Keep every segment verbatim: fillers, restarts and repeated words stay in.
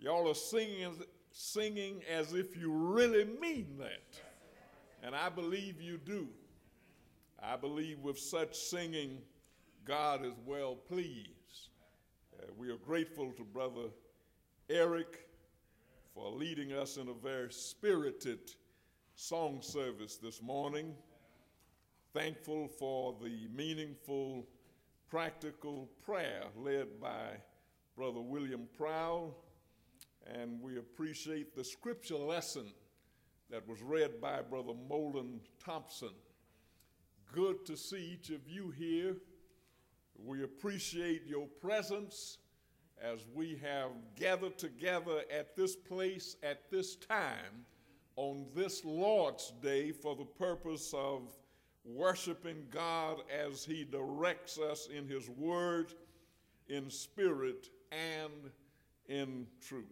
Y'all are singing, singing as if you really mean that. And I believe you do. I believe with such singing, God is well pleased. Uh, we are grateful to Brother Eric for leading us in a very spirited song service this morning. Thankful for the meaningful, practical prayer led by Brother William Prowl. And we appreciate the scripture lesson that was read by Brother Molen Thompson. Good to see each of you here. We appreciate your presence as we have gathered together at this place at this time on this Lord's Day for the purpose of worshiping God as He directs us in His Word, in spirit, and in truth.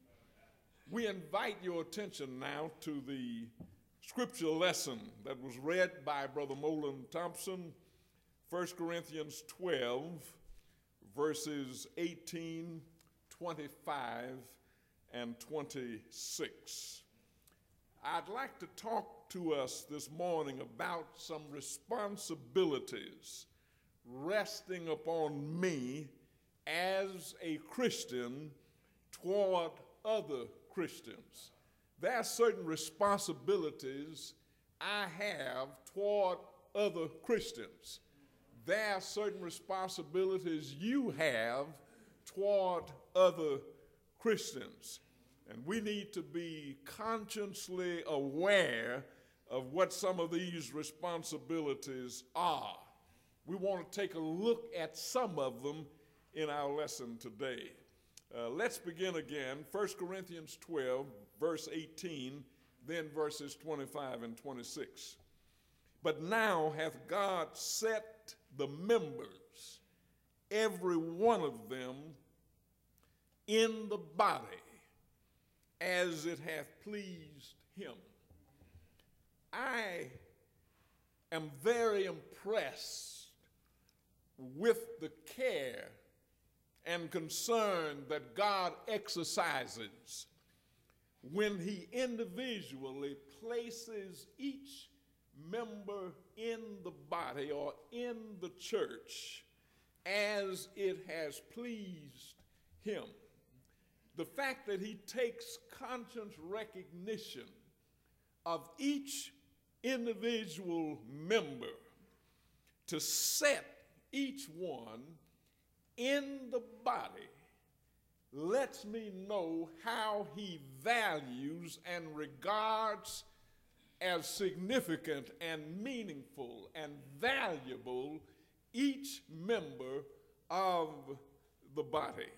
We invite your attention now to the scripture lesson that was read by Brother Molen Thompson, First Corinthians twelve, verses eighteen, twenty-five, and twenty-six. I'd like to talk to us this morning about some responsibilities resting upon me as a Christian toward other Christians. There are certain responsibilities I have toward other Christians. There are certain responsibilities you have toward other Christians. And we need to be consciously aware of what some of these responsibilities are. We want to take a look at some of them in our lesson today. Uh, let's begin again, First Corinthians twelve, verse eighteen, then verses twenty-five and twenty-six. But now hath God set the members, every one of them, in the body, as it hath pleased him. I am very impressed with the care and concern that God exercises when He individually places each member in the body or in the church as it has pleased Him. The fact that He takes conscious recognition of each individual member to set each one in the body lets me know how He values and regards as significant and meaningful and valuable each member of the body.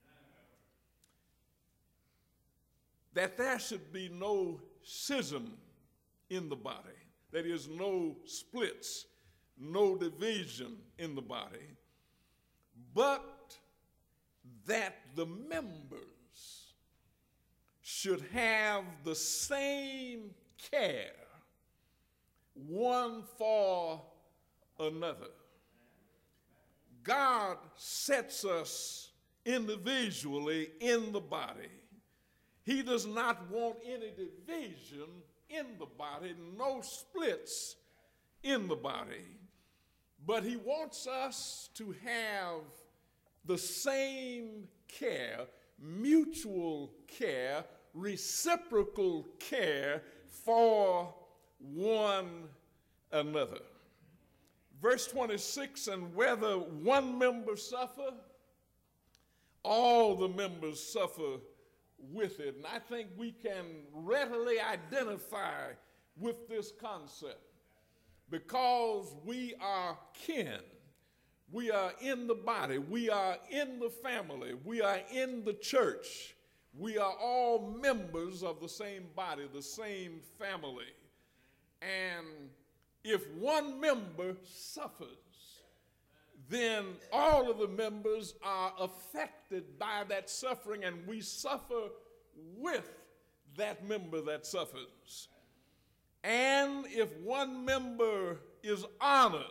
That there should be no schism in the body, that is, no splits, no division in the body, but that the members should have the same care one for another. God sets us individually in the body. He does not want any division in the body, no splits in the body, but He wants us to have the same care, mutual care, reciprocal care for one another. Verse twenty-six, and whether one member suffer, all the members suffer with it. And I think we can readily identify with this concept because we are kin. We are in the body. We are in the family. We are in the church. We are all members of the same body, the same family. And if one member suffers, then all of the members are affected by that suffering, and we suffer with that member that suffers. And if one member is honored,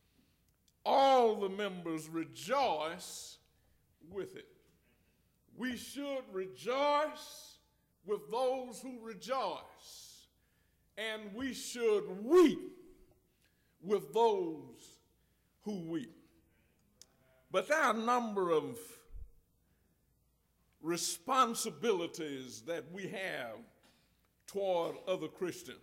all the members rejoice with it. We we should rejoice with those who rejoice, and we should weep with those who weep. But there are a number of responsibilities that we have toward other Christians.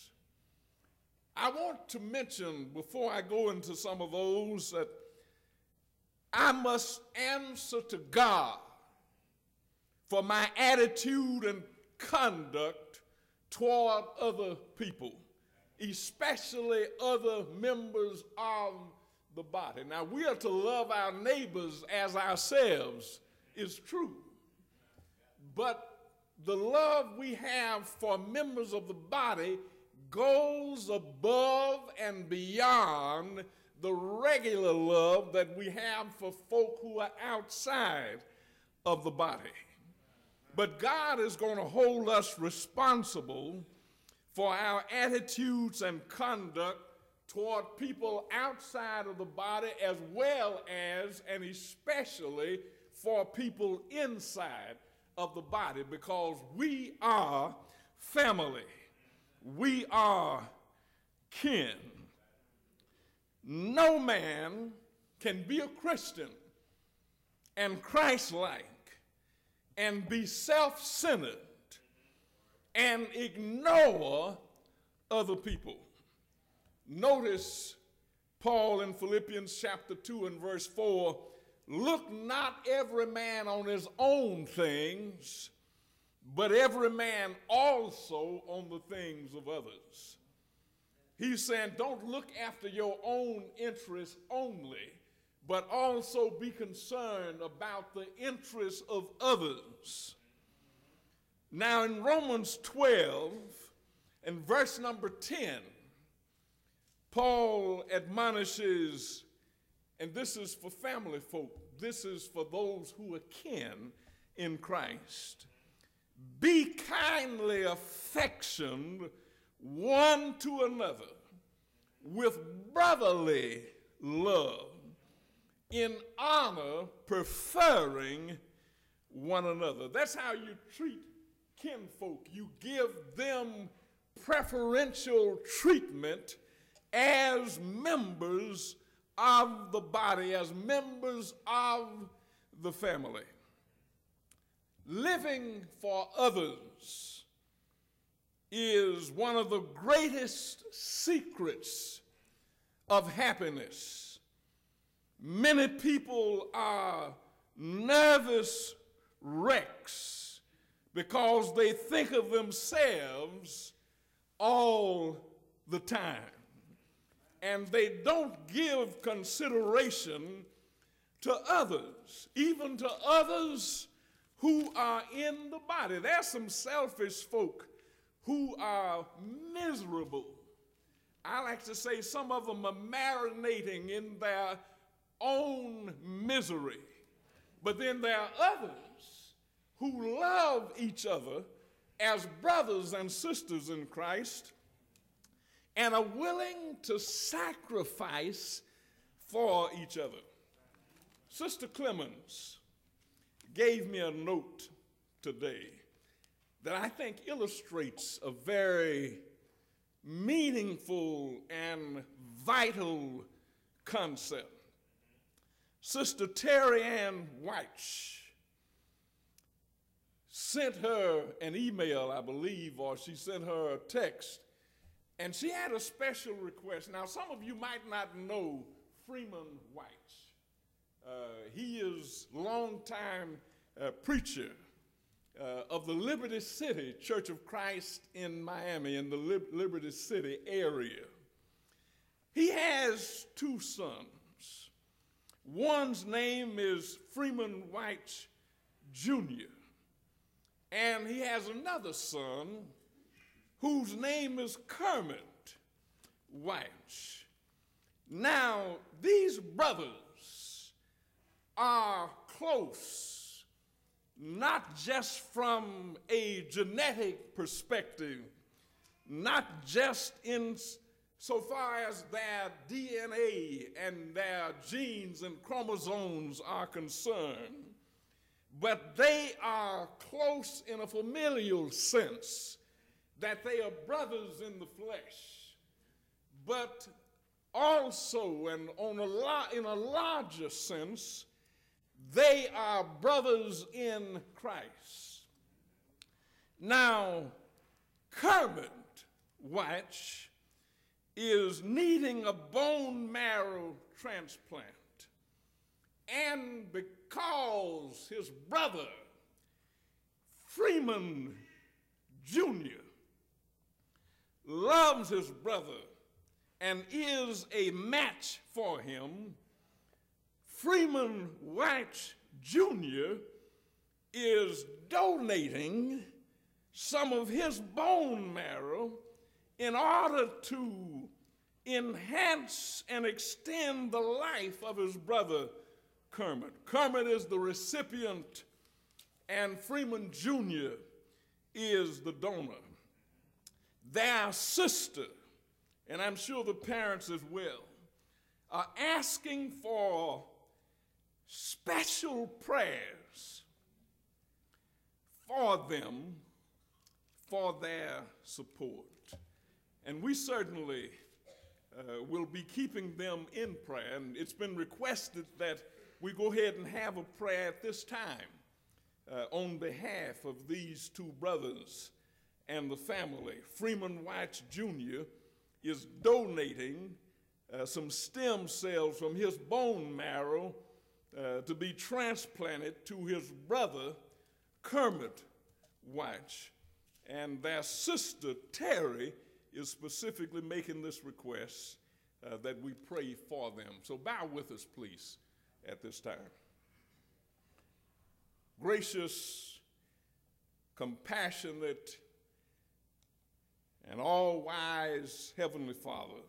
I want to mention, before I go into some of those, that I must answer to God for my attitude and conduct toward other people, especially other members of the body. Now, we are to love our neighbors as ourselves, is true. But the love we have for members of the body goes above and beyond the regular love that we have for folk who are outside of the body. But God is going to hold us responsible for our attitudes and conduct toward people outside of the body, as well as and especially for people inside of the body, because we are family. We are kin. No man can be a Christian and Christ-like and be self-centered and ignore other people. Notice Paul in Philippians chapter two and verse four, look not every man on his own things, but every man also on the things of others. He's saying don't look after your own interests only, but also be concerned about the interests of others. Now in Romans twelve and verse number ten, Paul admonishes, and this is for family folk, this is for those who are kin in Christ. Be kindly affectioned one to another with brotherly love, in honor preferring one another. That's how you treat kinfolk. You give them preferential treatment as members of the body, as members of the family. Living for others is one of the greatest secrets of happiness. Many people are nervous wrecks because they think of themselves all the time, and they don't give consideration to others, even to others who are in the body. There's some selfish folk who are miserable. I like to say some of them are marinating in their own misery. But then there are others who love each other as brothers and sisters in Christ and are willing to sacrifice for each other. Sister Clemens gave me a note today that I think illustrates a very meaningful and vital concept. Sister Terry Ann White sent her an email, I believe, or she sent her a text, and she had a special request. Now, some of you might not know Freeman White. Uh, he is a longtime uh, preacher uh, of the Liberty City Church of Christ in Miami, in the Lib- Liberty City area. He has two sons. One's name is Freeman White Junior, and he has another son whose name is Kermit White. Now, these brothers are close, not just from a genetic perspective, not just in so far as their D N A and their genes and chromosomes are concerned, but they are close in a familial sense, that they are brothers in the flesh, but also, and on a la- in a larger sense, they are brothers in Christ. Now, Kermit Watch is needing a bone marrow transplant. And because his brother, Freeman Junior, loves his brother and is a match for him, Freeman Watch Junior is donating some of his bone marrow in order to enhance and extend the life of his brother, Kermit. Kermit is the recipient, and Freeman Junior is the donor. Their sister, and I'm sure the parents as well, are asking for special prayers for them, for their support. And we certainly uh, will be keeping them in prayer. And it's been requested that we go ahead and have a prayer at this time uh, on behalf of these two brothers and the family. Freeman Watch Junior is donating uh, some stem cells from his bone marrow uh, to be transplanted to his brother, Kermit Watch. And their sister, Terry, is specifically making this request uh, that we pray for them. So bow with us, please, at this time. Gracious, compassionate, and all-wise Heavenly Father,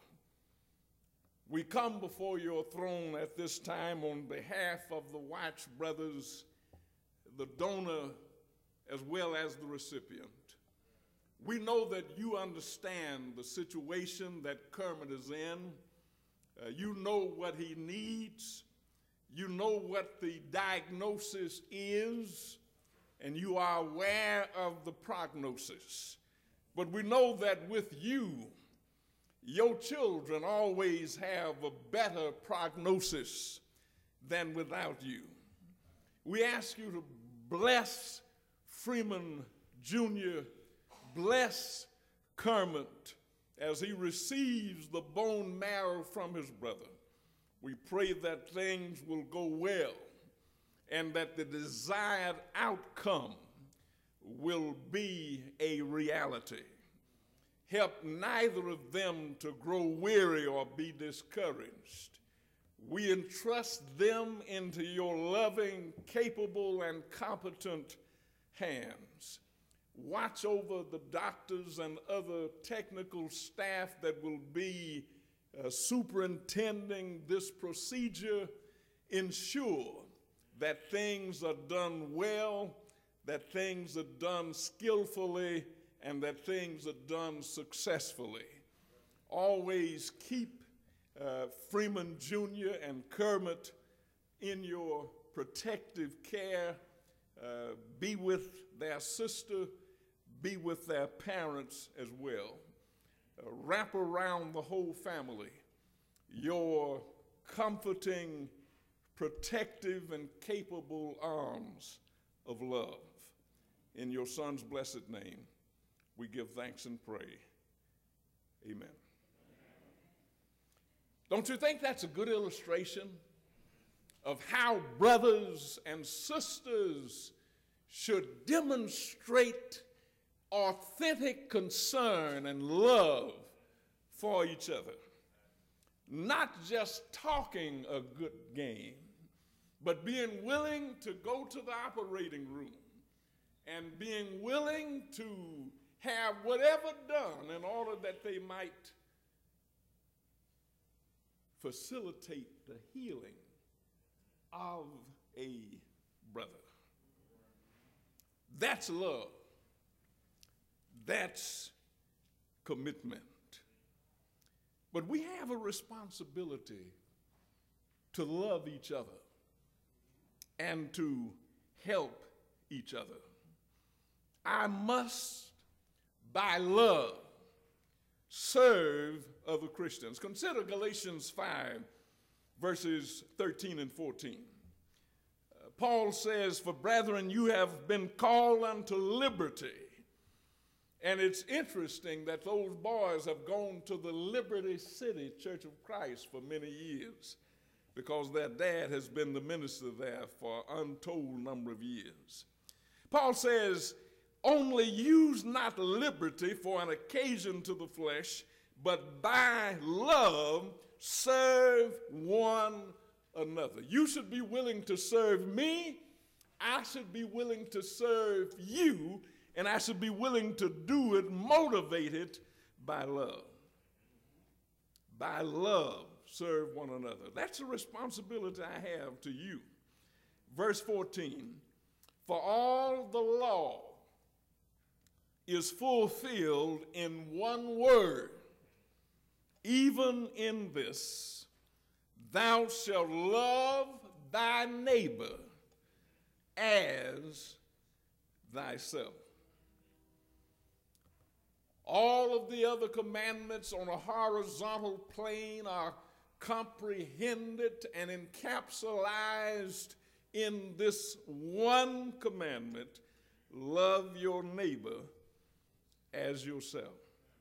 we come before your throne at this time on behalf of the Watch brothers, the donor as well as the recipient. We know that you understand the situation that Kermit is in. Uh, you know what he needs. You know what the diagnosis is, and you are aware of the prognosis. But we know that with you, your children always have a better prognosis than without you. We ask you to bless Freeman Junior, bless Kermit as he receives the bone marrow from his brother. We pray that things will go well and that the desired outcome will be a reality. Help neither of them to grow weary or be discouraged. We entrust them into your loving, capable, and competent hands. Watch over the doctors and other technical staff that will be uh, superintending this procedure. Ensure that things are done well, that things are done skillfully, and that things are done successfully. Always keep uh, Freeman Junior and Kermit in your protective care. Uh, be with their sister, be with their parents as well. Uh, wrap around the whole family your comforting, protective, and capable arms of love. In your Son's blessed name, we give thanks and pray. Amen. Don't you think that's a good illustration of how brothers and sisters should demonstrate authentic concern and love for each other? Not just talking a good game, but being willing to go to the operating room and being willing to have whatever done in order that they might facilitate the healing of a brother. That's love. That's commitment. But we have a responsibility to love each other and to help each other. I must, by love, serve other Christians. Consider Galatians five, verses thirteen and fourteen. Uh, Paul says, "For brethren, you have been called unto liberty." And it's interesting that those boys have gone to the Liberty City Church of Christ for many years because their dad has been the minister there for an untold number of years. Paul says, "Only use not liberty for an occasion to the flesh, but by love serve one another." You should be willing to serve me. I should be willing to serve you. And I should be willing to do it motivated by love. By love, serve one another. That's a responsibility I have to you. Verse fourteen, "For all the law is fulfilled in one word, even in this, thou shalt love thy neighbor as thyself." All of the other commandments on a horizontal plane are comprehended and encapsulated in this one commandment: love your neighbor as yourself.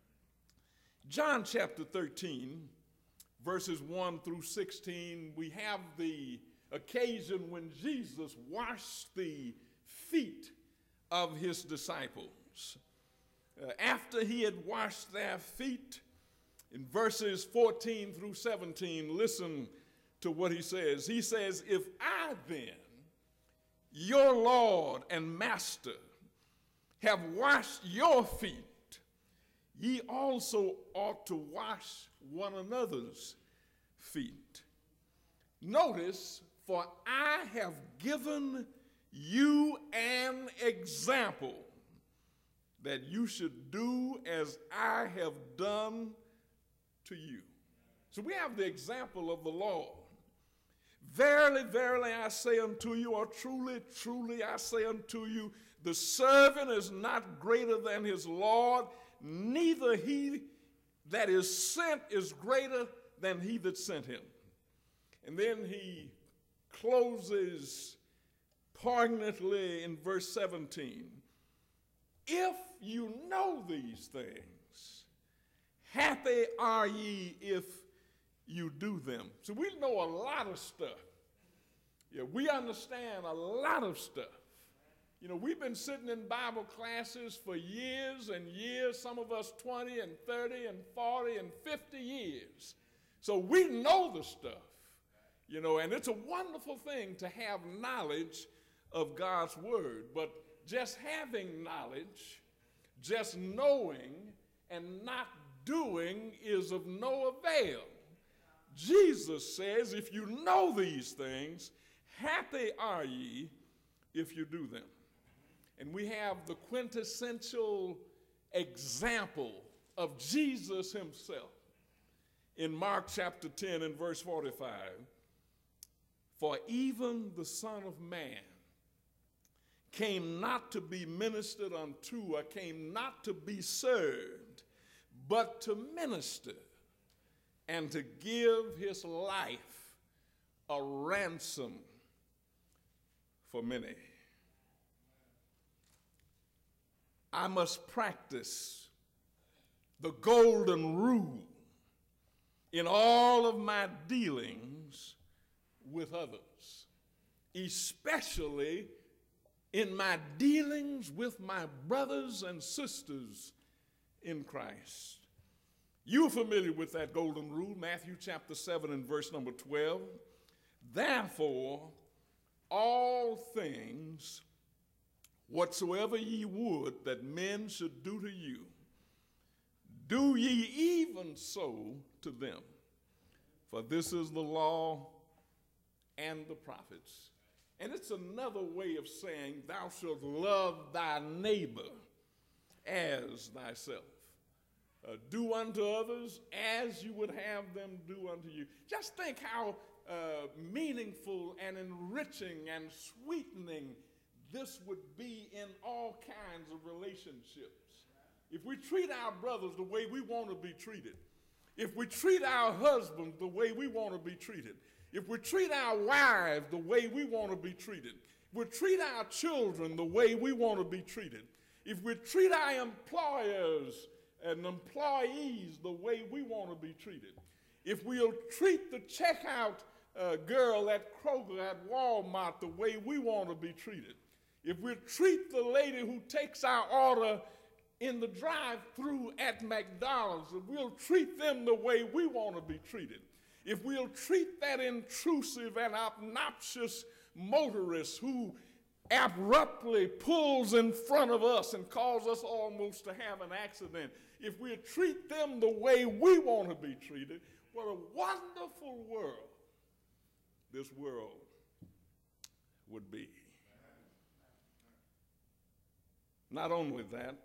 John chapter thirteen, verses one through sixteen, we have the occasion when Jesus washed the feet of his disciples. Uh, after he had washed their feet, in verses fourteen through seventeen, listen to what he says. He says, "If I then, your Lord and Master, have washed your feet, ye also ought to wash one another's feet. Notice, for I have given you an example that you should do as I have done to you." So we have the example of the Lord. "Verily, verily, I say unto you," or "truly, truly, I say unto you, the servant is not greater than his Lord, neither he that is sent is greater than he that sent him." And then he closes poignantly in verse seventeen. "If you know these things, happy are ye if you do them." So we know a lot of stuff. Yeah, we understand a lot of stuff. You know, we've been sitting in Bible classes for years and years, some of us twenty and thirty and forty and fifty years. So we know the stuff, you know, and it's a wonderful thing to have knowledge of God's word. But just having knowledge, just knowing and not doing is of no avail. Jesus says, if you know these things, happy are ye if you do them. And we have the quintessential example of Jesus himself in Mark chapter ten and verse forty-five. "For even the Son of Man came not to be ministered unto, or came not to be served, but to minister and to give his life a ransom for many." I must practice the golden rule in all of my dealings with others, especially in my dealings with my brothers and sisters in Christ. You're familiar with that golden rule, Matthew chapter seven and verse number twelve. "Therefore, all things whatsoever ye would that men should do to you, do ye even so to them. For this is the law and the prophets." And it's another way of saying, thou shalt love thy neighbor as thyself. Uh, do unto others as you would have them do unto you. Just think how uh, meaningful and enriching and sweetening this would be in all kinds of relationships. If we treat our brothers the way we want to be treated, if we treat our husbands the way we want to be treated, if we treat our wives the way we want to be treated, if we treat our children the way we want to be treated, if we treat our employers and employees the way we want to be treated, if we'll treat the checkout uh, girl at Kroger, at Walmart, the way we want to be treated, if we treat the lady who takes our order in the drive-thru at McDonald's, if we'll treat them the way we want to be treated, if we'll treat that intrusive and obnoxious motorist who abruptly pulls in front of us and causes us almost to have an accident, if we'll treat them the way we want to be treated, what a wonderful world this world would be. Not only that,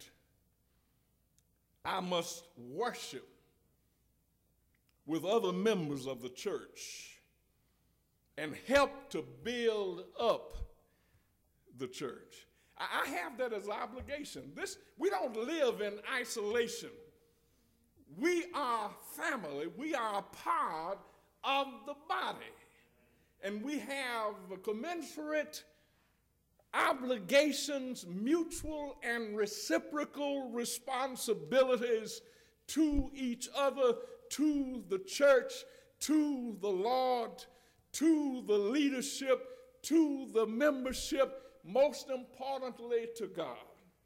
I must worship with other members of the church and help to build up the church. I have that as an obligation. This, we don't live in isolation. We are family. We are a part of the body. And we have commensurate obligations, mutual and reciprocal responsibilities to each other, to the church, to the Lord, to the leadership, to the membership, most importantly to God.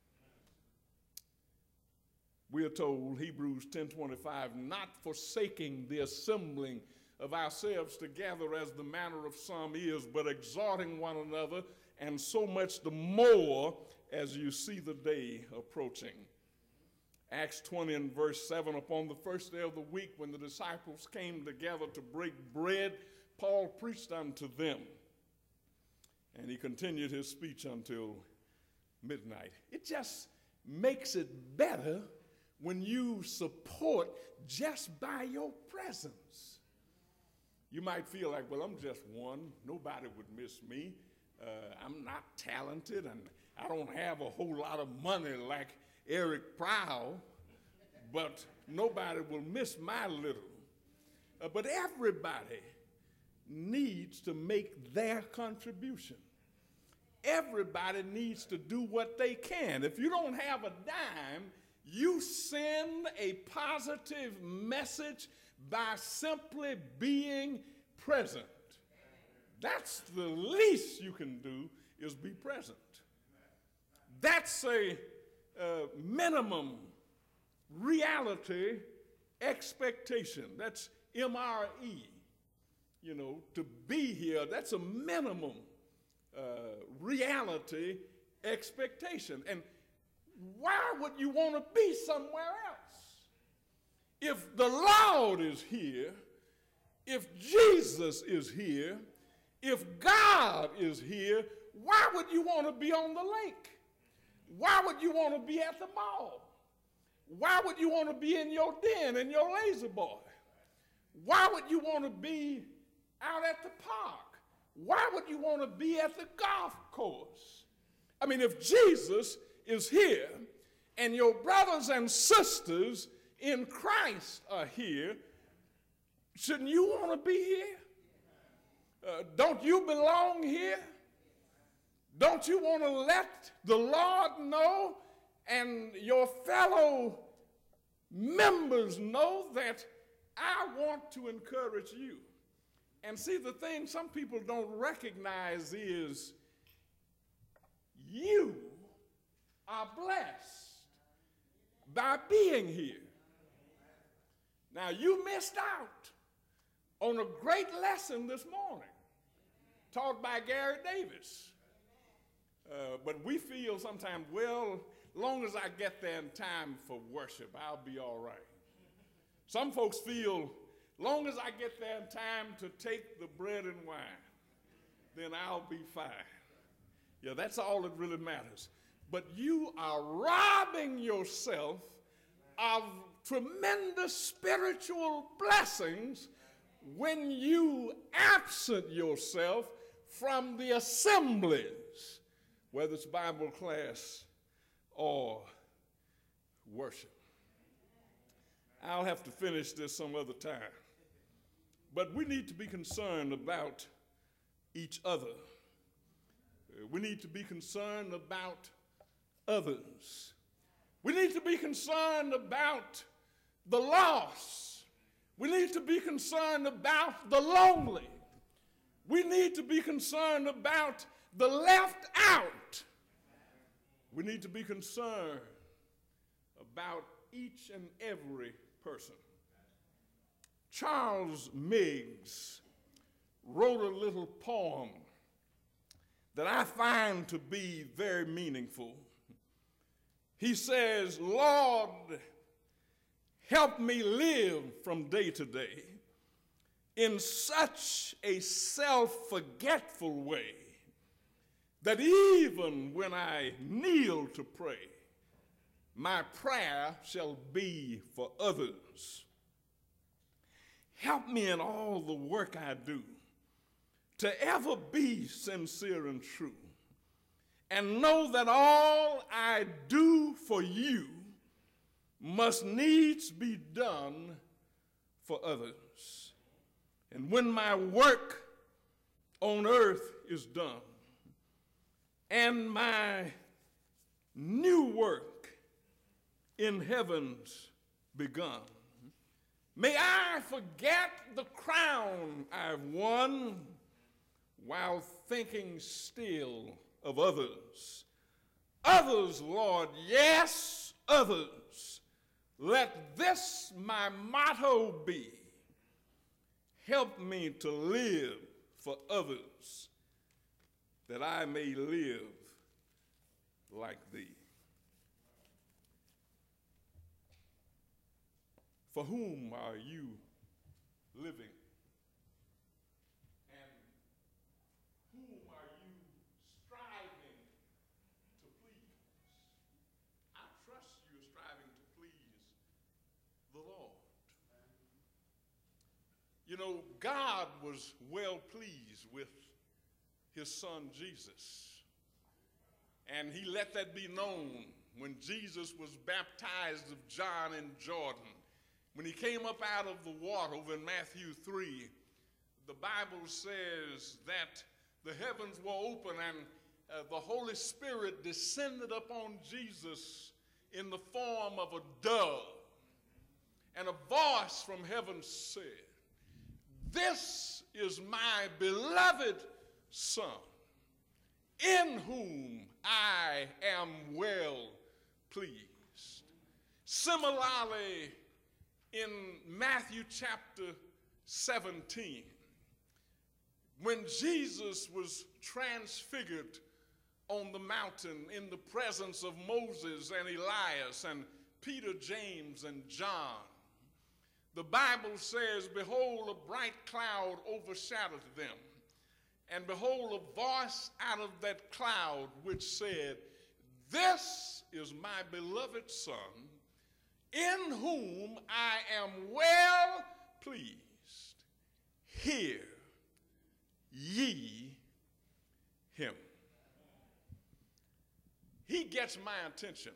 We are told, Hebrews ten twenty-five, not forsaking the assembling of ourselves together as the manner of some is, but exhorting one another, and so much the more as you see the day approaching. Acts twenty and verse seven, upon the first day of the week when the disciples came together to break bread, Paul preached unto them. And he continued his speech until midnight. It just makes it better when you support just by your presence. You might feel like, well, I'm just one. Nobody would miss me. Uh, I'm not talented, and I don't have a whole lot of money like Eric Prowl, but nobody will miss my little. Uh, but everybody needs to make their contribution. Everybody needs to do what they can. If you don't have a dime, you send a positive message by simply being present. That's the least you can do, is be present. That's a uh, minimum reality expectation. That's M R E. You know, to be here, that's a minimum uh, reality expectation. And why would you want to be somewhere else? If the Lord is here, if Jesus is here, if God is here, why would you want to be on the lake? Why would you want to be at the mall? Why would you want to be in your den, in your lazy boy? Why would you want to be out at the park? Why would you want to be at the golf course? I mean, if Jesus is here and your brothers and sisters in Christ are here, shouldn't you want to be here? Uh, don't you belong here? Don't you want to let the Lord know and your fellow members know that I want to encourage you? And see, the thing some people don't recognize is you are blessed by being here. Now, you missed out on a great lesson this morning taught by Gary Davis. Uh, but we feel sometimes, well, long as I get there in time for worship, I'll be all right. Some folks feel, long as I get there in time to take the bread and wine, then I'll be fine. Yeah, that's all that really matters. But you are robbing yourself of tremendous spiritual blessings when you absent yourself from the assemblies whether it's Bible class or worship. I'll have to finish this some other time. But we need to be concerned about each other. We need to be concerned about others. We need to be concerned about the lost. We need to be concerned about the lonely. We need to be concerned about the left out. We need to be concerned about each and every person. Charles Meigs wrote a little poem that I find to be very meaningful. He says, Lord, help me live from day to day in such a self-forgetful way that even when I kneel to pray, my prayer shall be for others. Help me in all the work I do to ever be sincere and true, and know that all I do for you must needs be done for others. And when my work on earth is done and my new work in heaven's begun, may I forget the crown I've won while thinking still of others. Others, Lord, yes, others. Let this my motto be. Help me to live for others, that I may live like thee. For whom are you living? And whom are you striving to please? I trust you're striving to please the Lord. You know, God was well pleased with his son Jesus. And he let that be known when Jesus was baptized of John in Jordan. When he came up out of the water over in Matthew three, the Bible says that the heavens were open and uh, the Holy Spirit descended upon Jesus in the form of a dove. And a voice from heaven said, "This is my beloved Son, in whom I am well pleased." Similarly, in Matthew chapter seventeen, when Jesus was transfigured on the mountain in the presence of Moses and Elias and Peter, James, and John, the Bible says, "Behold, a bright cloud overshadowed them. And behold, a voice out of that cloud which said, This is my beloved Son, in whom I am well pleased. Hear ye him." He gets my attention.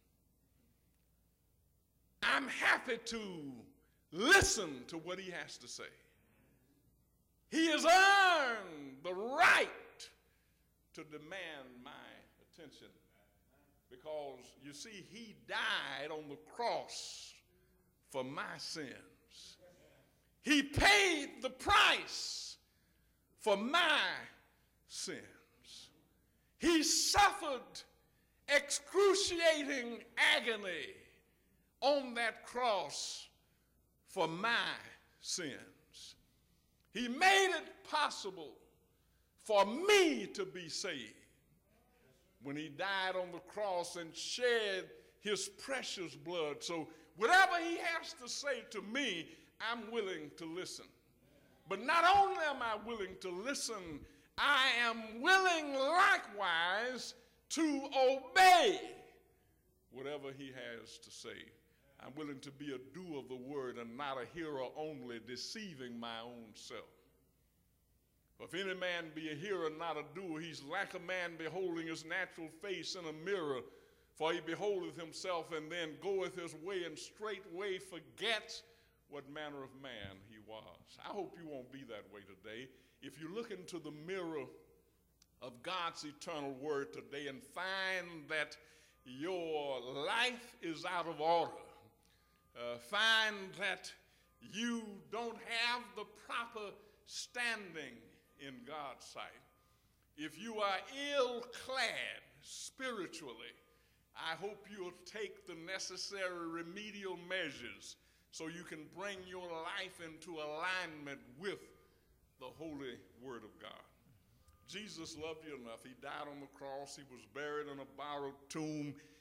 I'm happy to listen to what he has to say. He has earned the right to demand my attention because, you see, he died on the cross for my sins. He paid the price for my sins. He suffered excruciating agony on that cross for my sins. He made it possible for me to be saved when he died on the cross and shed his precious blood. So whatever he has to say to me, I'm willing to listen. But not only am I willing to listen, I am willing likewise to obey whatever he has to say. I'm willing to be a doer of the word and not a hearer only, deceiving my own self. For if any man be a hearer, not a doer, he's like a man beholding his natural face in a mirror. For he beholdeth himself and then goeth his way, and straightway forgets what manner of man he was. I hope you won't be that way today. If you look into the mirror of God's eternal word today and find that your life is out of order, uh, find that you don't have the proper standing in God's sight, if you are ill-clad spiritually, I hope you'll take the necessary remedial measures so you can bring your life into alignment with the holy word of God. Jesus loved you enough. He died on the cross. He was buried in a borrowed tomb.